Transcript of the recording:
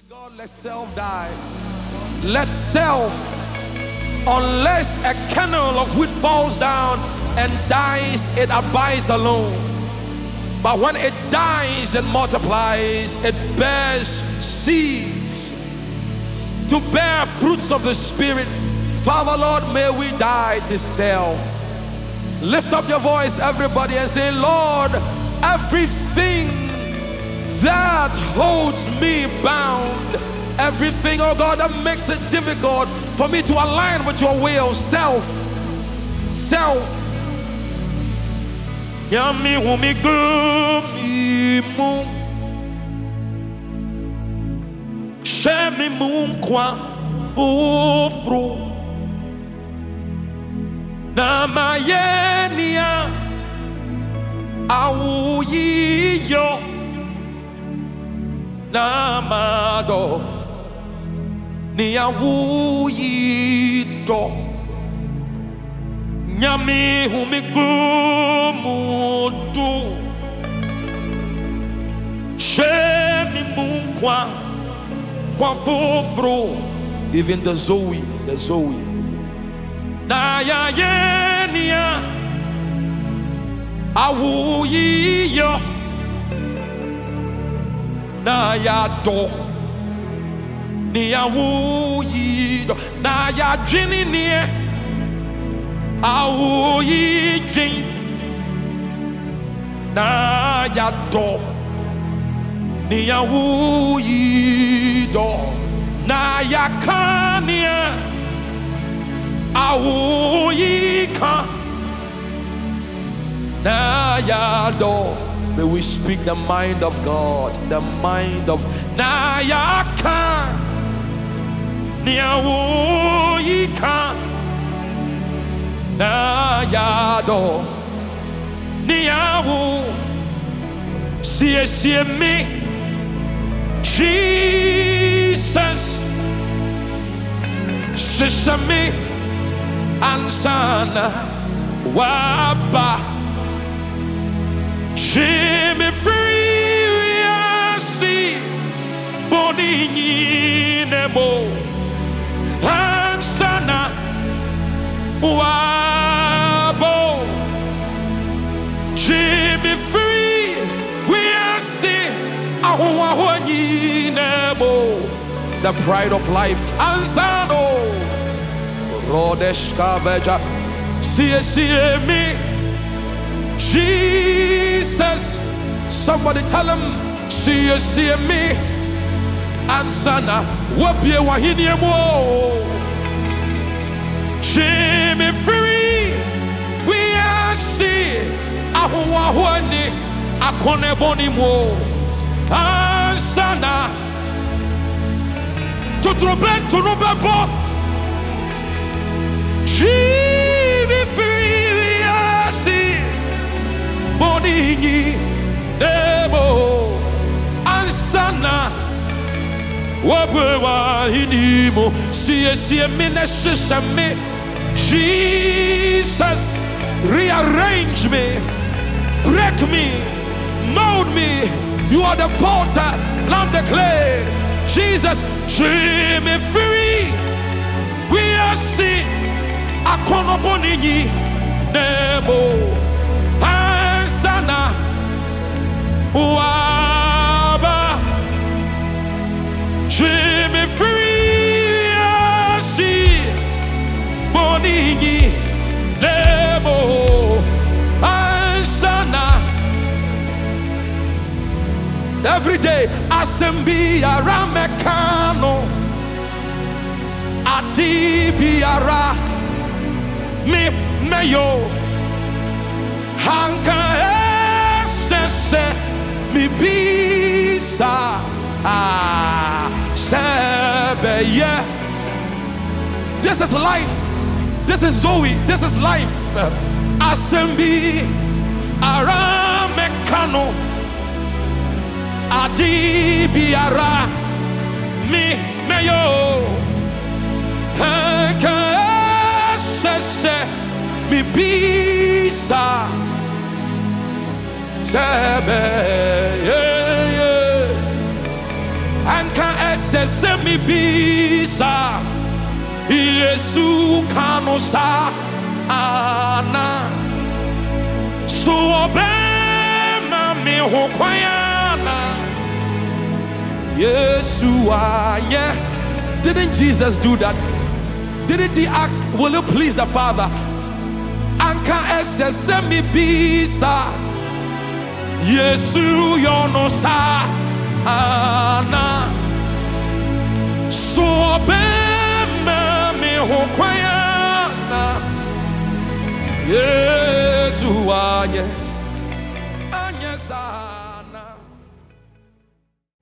God, let self die. Let self, unless a kernel of wheat falls down and dies, it abides alone. But when it dies and multiplies, it bears seeds to bear fruits of the Spirit. Father, Lord, may we die to self. Lift up your voice, everybody, and say, Lord, everything that holds me bound, everything, oh God, that makes it difficult for me to align with your will, self. Yami wumi gumi mu, shemi mu kwa fufru, na mayenia awuyiyo. Namado Niawuyido Nyami humigumudu Shemi munkwa Kwa fufru. Even the Zoe Naya yenia Awuyiyo na ya do ni ya wuyi do na ya dwini nie awuyi dwin na ya do ni ya wuyi do na ya kania awuyi ka na ya do. May we speak the mind of God, the mind of Nayaka Niawuyika Nayado Niawu See me Jesus Shisame Ansana Waba. Shame free, I see Boni Nebo Ansana Wabo. Shame free, we are see Ahwani Nebo. The pride of life, Ansano Rodeshka Veja. See me. Jesus, somebody tell him, see me, and sana, wabie wahini mo. See me free, we are see, ahuahwani, akone boni mo, and sana, to troubler, to nobebo. See me free, we are see. Boningi Nebo Ansana Wabewa Hinimo See me Jesus, rearrange me, break me, mold me. You are the potter, not the clay. Jesus, set me free. We are see Akono Boningi Nebo Sana Waba. Set me free, I see Bonini Nebo Sana. Every day Asembi Aramekano Adibiara Me Meyo Hanka esese mi bisa sebeye. This is life. This is Zoe. This is life. Asembi aramekano adibiara mi meyo hanka esese mi bisa sebe Anka ese mi bisa Yesu kanosa ana so obema mi hokwayana Yesu anya. Didn't Jesus do that? Didn't he ask, will you please the Father? Anka ese mi bisa Yesu yonosa ana so obema mi hokwayana Yesu anya.